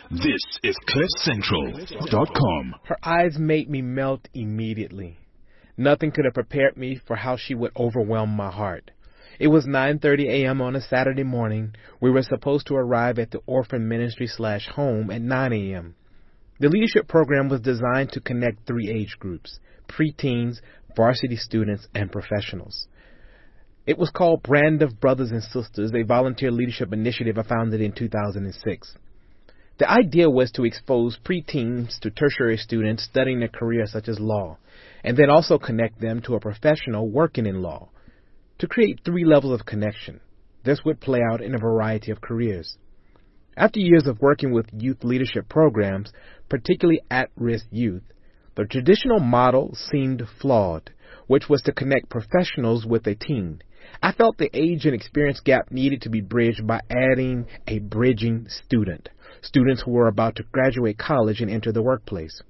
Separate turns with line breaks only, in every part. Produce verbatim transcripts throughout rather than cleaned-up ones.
This is cliff central dot com.
Her eyes made me melt immediately. Nothing could have prepared me for how she would overwhelm my heart. It was nine thirty a.m. on a Saturday morning. We were supposed to arrive at the orphan ministry slash home at nine a.m. The leadership program was designed to connect three age groups: preteens, varsity students, and professionals. It was called Brand of Brothers and Sisters, a volunteer leadership initiative I founded in two thousand six. The idea was to expose preteens to tertiary students studying a career such as law, and then also connect them to a professional working in law, to create three levels of connection. This would play out in a variety of careers. After years of working with youth leadership programs, particularly at-risk youth, the traditional model seemed flawed, which was to connect professionals with a teen. I felt the age and experience gap needed to be bridged by adding a bridging student, students who were about to graduate college and enter the workplace.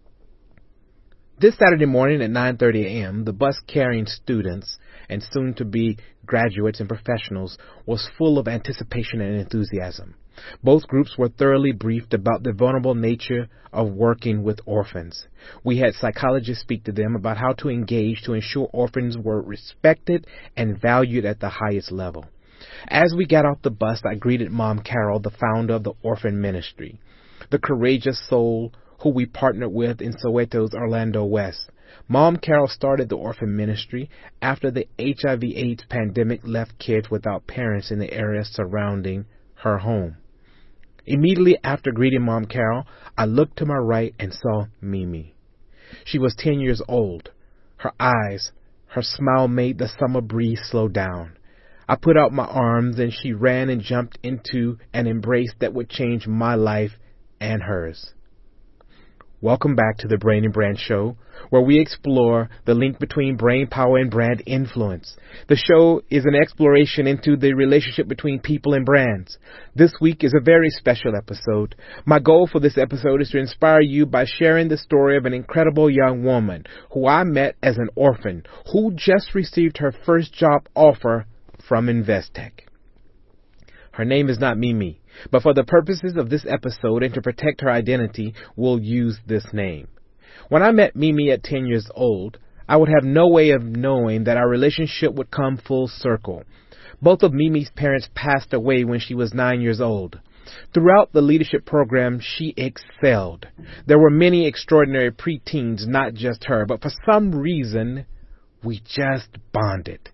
This Saturday morning at nine thirty a.m., the bus carrying students and soon-to-be graduates and professionals was full of anticipation and enthusiasm. Both groups were thoroughly briefed about the vulnerable nature of working with orphans. We had psychologists speak to them about how to engage to ensure orphans were respected and valued at the highest level. As we got off the bus, I greeted Mom Carol, the founder of the orphan ministry, the courageous soul who we partnered with in Soweto's Orlando West. Mom Carol started the orphan ministry after the H I V AIDS pandemic left kids without parents in the area surrounding her home. Immediately after greeting Mom Carol, I looked to my right and saw Mimi. She was ten years old. Her eyes, her smile made the summer breeze slow down. I put out my arms and she ran and jumped into an embrace that would change my life and hers. Welcome back to the Brain and Brand Show, where we explore the link between brain power and brand influence. The show is an exploration into the relationship between people and brands. This week is a very special episode. My goal for this episode is to inspire you by sharing the story of an incredible young woman who I met as an orphan, who just received her first job offer from Investec. Her name is not Mimi, but for the purposes of this episode and to protect her identity, we'll use this name. When I met Mimi at ten years old, I would have no way of knowing that our relationship would come full circle. Both of Mimi's parents passed away when she was nine years old. Throughout the leadership program, she excelled. There were many extraordinary preteens, not just her, but for some reason, we just bonded.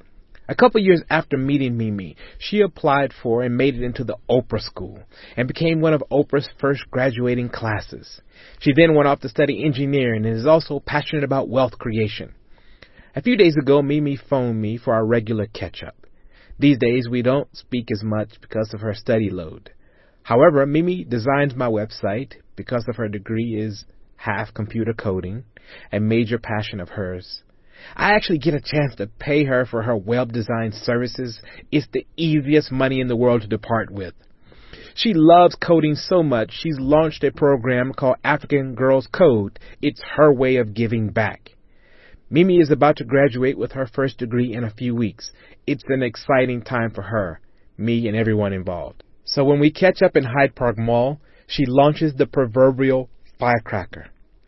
A couple years after meeting Mimi, she applied for and made it into the Oprah School and became one of Oprah's first graduating classes. She then went off to study engineering and is also passionate about wealth creation. A few days ago, Mimi phoned me for our regular catch-up. These days, we don't speak as much because of her study load. However, Mimi designs my website because of her degree is half computer coding, a major passion of hers. I actually get a chance to pay her for her web design services. It's the easiest money in the world to depart with. She loves coding so much, she's launched a program called African Girls Code. It's her way of giving back. Mimi is about to graduate with her first degree in a few weeks. It's an exciting time for her, me, and everyone involved. So when we catch up in Hyde Park Mall, she launches the proverbial firecracker.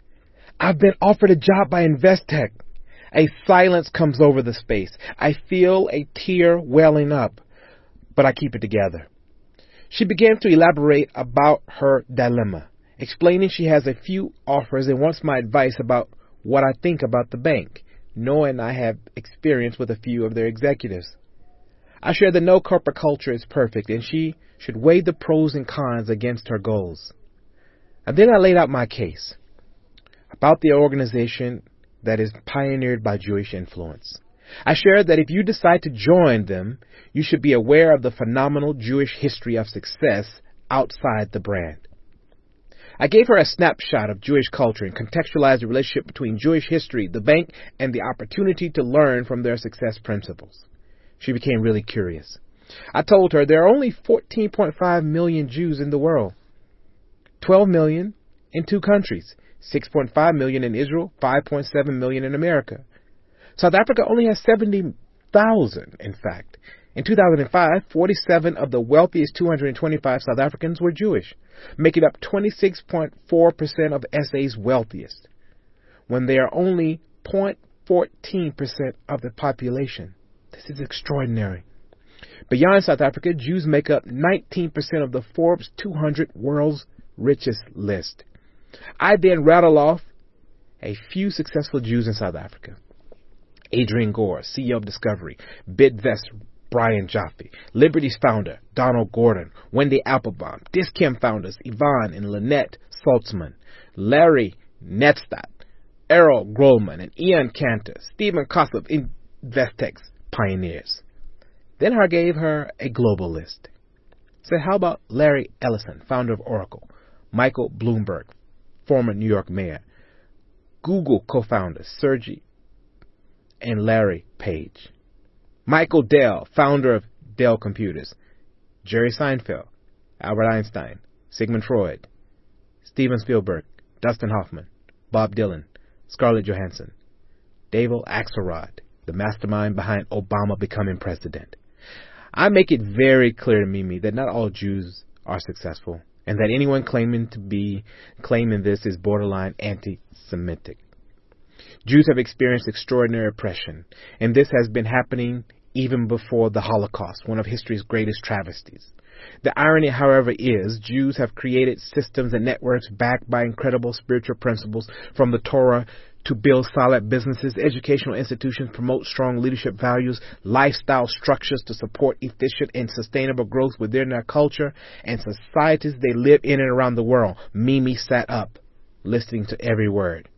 I've been offered a job by Investec. A silence comes over the space. I feel a tear welling up, but I keep it together. She begins to elaborate about her dilemma, explaining she has a few offers and wants my advice about what I think about the bank, knowing I have experience with a few of their executives. I share that no corporate culture is perfect, and she should weigh the pros and cons against her goals. And then I laid out my case about the organization that is pioneered by Jewish influence. I shared that if you decide to join them, you should be aware of the phenomenal Jewish history of success outside the brand. I gave her a snapshot of Jewish culture and contextualized the relationship between Jewish history, the bank, and the opportunity to learn from their success principles. She became really curious. I told her there are only fourteen point five million Jews in the world, twelve million in two countries, six point five million in Israel, five point seven million in America. South Africa only has seventy thousand, in fact. In two thousand five, forty-seven of the wealthiest two hundred twenty-five South Africans were Jewish, making up twenty-six point four percent of S A's wealthiest, when they are only zero point one four percent of the population. This is extraordinary. Beyond South Africa, Jews make up nineteen percent of the Forbes two hundred World's Richest list. I then rattle off a few successful Jews in South Africa. Adrian Gore, C E O of Discovery. Bidvest, Brian Joffe. Liberty's founder, Donald Gordon. Wendy Applebaum. Dischem founders, Yvonne and Lynette Saltzman. Larry Netstadt. Errol Grolman and Ian Cantor. Stephen Koslov, Investex pioneers. Then I gave her a global list. Said, how about Larry Ellison, founder of Oracle? Michael Bloomberg, former New York mayor. Google co-founders, Sergey and Larry Page. Michael Dell, founder of Dell Computers. Jerry Seinfeld, Albert Einstein, Sigmund Freud, Steven Spielberg, Dustin Hoffman, Bob Dylan, Scarlett Johansson. David Axelrod, the mastermind behind Obama becoming president. I make it very clear to Mimi that not all Jews are successful, and that anyone claiming to be claiming this is borderline anti-Semitic. Jews have experienced extraordinary oppression, and this has been happening even before the Holocaust, one of history's greatest travesties. The irony, however, is Jews have created systems and networks backed by incredible spiritual principles from the Torah to build solid businesses, educational institutions, promote strong leadership values, lifestyle structures to support efficient and sustainable growth within their culture and societies they live in and around the world. Mimi sat up, listening to every word.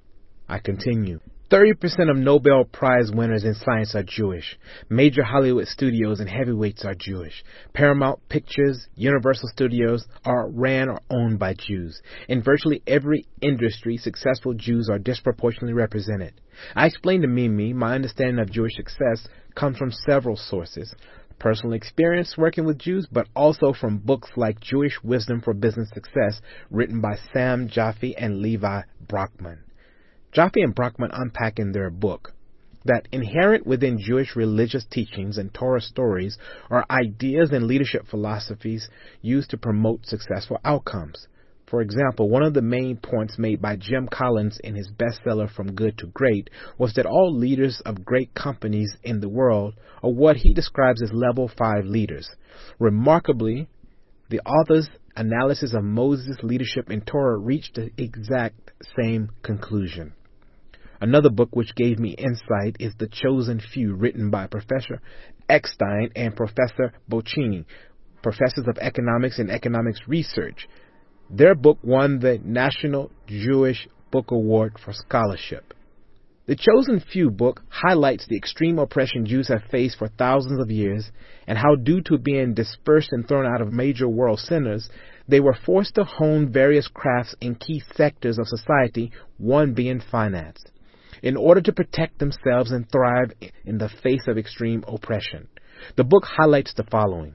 I continue. thirty percent of Nobel Prize winners in science are Jewish. Major Hollywood studios and heavyweights are Jewish. Paramount Pictures, Universal Studios are ran or owned by Jews. In virtually every industry, successful Jews are disproportionately represented. I explained to Mimi my understanding of Jewish success comes from several sources. Personal experience working with Jews, but also from books like Jewish Wisdom for Business Success, written by Sam Joffe and Levi Brockman. Joffe and Brockman unpack in their book that inherent within Jewish religious teachings and Torah stories are ideas and leadership philosophies used to promote successful outcomes. For example, one of the main points made by Jim Collins in his bestseller From Good to Great was that all leaders of great companies in the world are what he describes as level five leaders. Remarkably, the author's analysis of Moses' leadership in Torah reached the exact same conclusion. Another book which gave me insight is The Chosen Few, written by Professor Eckstein and Professor Bocchini, professors of economics and economics research. Their book won the National Jewish Book Award for scholarship. The Chosen Few book highlights the extreme oppression Jews have faced for thousands of years and how, due to being dispersed and thrown out of major world centers, they were forced to hone various crafts in key sectors of society, one being finance, in order to protect themselves and thrive in the face of extreme oppression. The book highlights the following.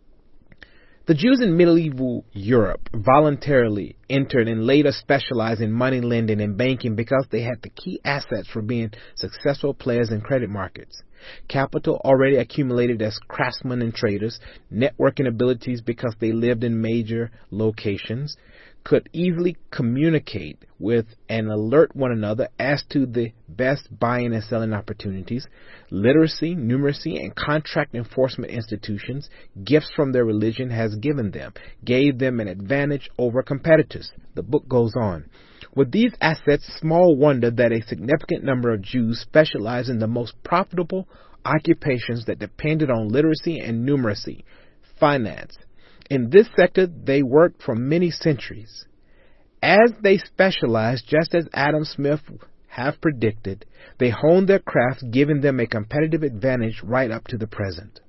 The Jews in medieval Europe voluntarily entered and later specialized in money lending and banking because they had the key assets for being successful players in credit markets. Capital already accumulated as craftsmen and traders, networking abilities because they lived in major locations, could easily communicate with and alert one another as to the best buying and selling opportunities, literacy, numeracy, and contract enforcement institutions, gifts from their religion has given them, gave them an advantage over competitors. The book goes on. With these assets, small wonder that a significant number of Jews specialized in the most profitable occupations that depended on literacy and numeracy, finance. In this sector, they worked for many centuries. As they specialized, just as Adam Smith have predicted, they honed their crafts, giving them a competitive advantage right up to the present.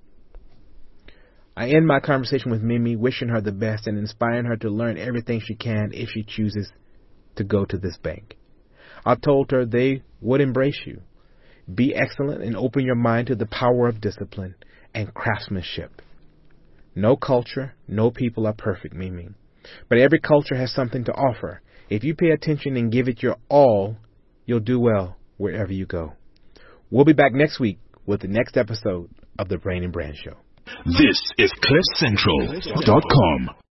I end my conversation with Mimi, wishing her the best and inspiring her to learn everything she can if she chooses to go to this bank. I told her they would embrace you. Be excellent and open your mind to the power of discipline and craftsmanship. No culture, no people are perfect, Mimi. But every culture has something to offer. If you pay attention and give it your all, you'll do well wherever you go. We'll be back next week with the next episode of the Brain and Brand Show.
This is cliff central dot com.